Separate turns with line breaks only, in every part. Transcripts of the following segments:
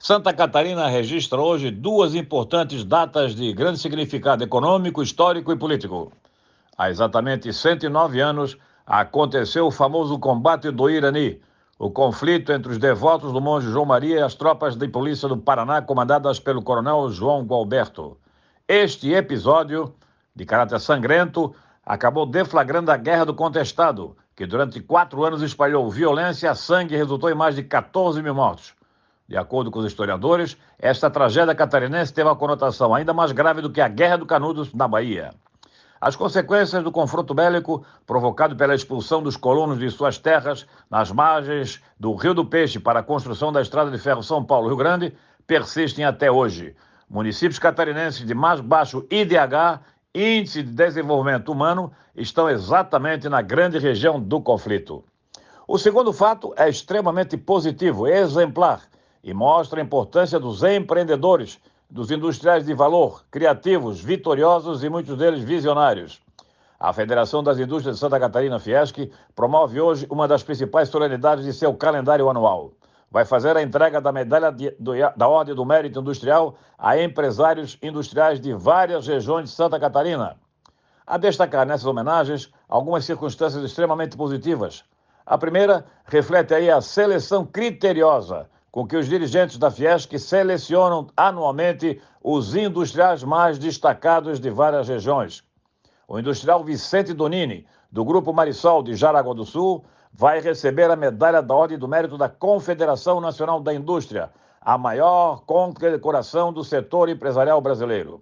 Santa Catarina registra hoje duas importantes datas de grande significado econômico, histórico e político. Há exatamente 109 anos aconteceu o famoso combate do Irani, o conflito entre os devotos do monge João Maria e as tropas de polícia do Paraná comandadas pelo coronel João Gualberto. Este episódio, de caráter sangrento, acabou deflagrando a Guerra do Contestado, que durante 4 anos espalhou violência, sangue e resultou em mais de 14 mil mortos. De acordo com os historiadores, esta tragédia catarinense teve uma conotação ainda mais grave do que a Guerra do Canudos na Bahia. As consequências do confronto bélico, provocado pela expulsão dos colonos de suas terras nas margens do Rio do Peixe para a construção da estrada de ferro São Paulo-Rio Grande, persistem até hoje. Municípios catarinenses de mais baixo IDH, Índice de Desenvolvimento Humano, estão exatamente na grande região do conflito. O segundo fato é extremamente positivo, exemplar, e mostra a importância dos empreendedores, dos industriais de valor, criativos, vitoriosos e muitos deles visionários. A Federação das Indústrias de Santa Catarina, Fiesc, promove hoje uma das principais solenidades de seu calendário anual. Vai fazer a entrega da medalha da Ordem do Mérito Industrial a empresários industriais de várias regiões de Santa Catarina. A destacar nessas homenagens algumas circunstâncias extremamente positivas. A primeira reflete aí a seleção criteriosa com que os dirigentes da Fiesc selecionam anualmente os industriais mais destacados de várias regiões. O industrial Vicente Donini, do Grupo Marisol de Jaraguá do Sul, vai receber a medalha da Ordem do Mérito da Confederação Nacional da Indústria, a maior condecoração do setor empresarial brasileiro.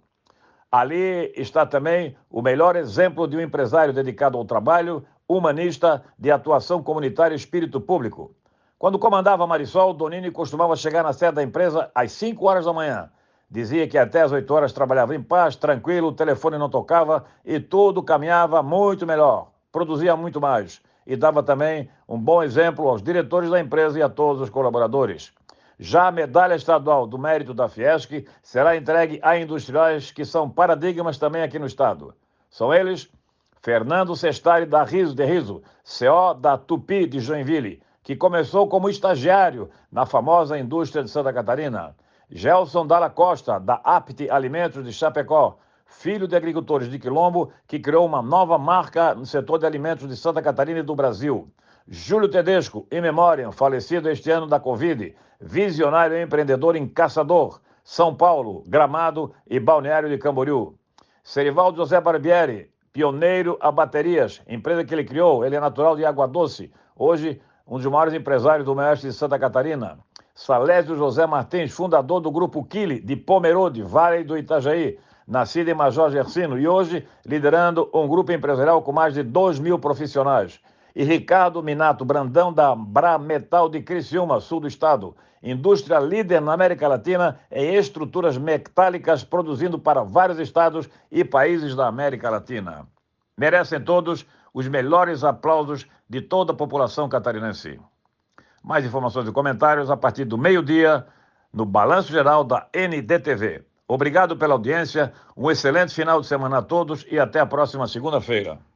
Ali está também o melhor exemplo de um empresário dedicado ao trabalho, humanista, de atuação comunitária e espírito público. Quando comandava a Marisol, Donini costumava chegar na sede da empresa às 5 horas da manhã. Dizia que até às 8 horas trabalhava em paz, tranquilo, o telefone não tocava e tudo caminhava muito melhor, produzia muito mais e dava também um bom exemplo aos diretores da empresa e a todos os colaboradores. Já a medalha estadual do mérito da Fiesc será entregue a industriais que são paradigmas também aqui no estado. São eles Fernando Sestari da Riso de Riso, CO da Tupi de Joinville, que começou como estagiário na famosa indústria de Santa Catarina. Gelson Dalla Costa, da Apte Alimentos de Chapecó, filho de agricultores de Quilombo, que criou uma nova marca no setor de alimentos de Santa Catarina e do Brasil. Júlio Tedesco, in memoriam, falecido este ano da Covid, visionário e empreendedor em Caçador, São Paulo, Gramado e Balneário de Camboriú. Serivaldo José Barbieri, pioneiro a baterias, empresa que ele criou, ele é natural de Água Doce, hoje um dos maiores empresários do oeste de Santa Catarina. Salésio José Martins, fundador do Grupo Quili, de Pomerode, Vale do Itajaí, nascido em Major Gersino e hoje liderando um grupo empresarial com mais de 2.000 profissionais. E Ricardo Minato Brandão, da Brametal de Criciúma, sul do estado, indústria líder na América Latina em estruturas metálicas, produzindo para vários estados e países da América Latina. Merecem todos os melhores aplausos de toda a população catarinense. Mais informações e comentários a partir do meio-dia no Balanço Geral da NDTV. Obrigado pela audiência, um excelente final de semana a todos e até a próxima segunda-feira.